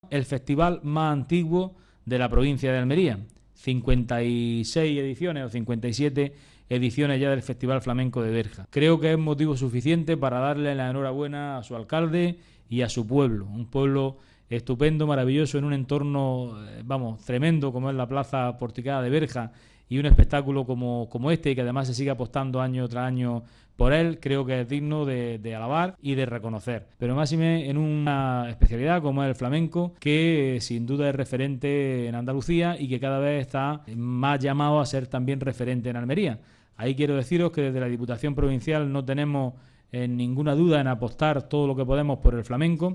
el festival más antiguo de la provincia de Almería. 56 ediciones o 57 ediciones ya del Festival Flamenco de Berja. Creo que es motivo suficiente para darle la enhorabuena a su alcalde y a su pueblo. Un pueblo estupendo, maravilloso, en un entorno, tremendo, como es la Plaza Porticada de Berja, y un espectáculo como este, y que además se sigue apostando año tras año por él, creo que es digno de alabar y de reconocer. Pero máxime en una especialidad como es el flamenco, que sin duda es referente en Andalucía y que cada vez está más llamado a ser también referente en Almería. Ahí quiero deciros que desde la Diputación Provincial no tenemos ninguna duda en apostar todo lo que podemos por el flamenco.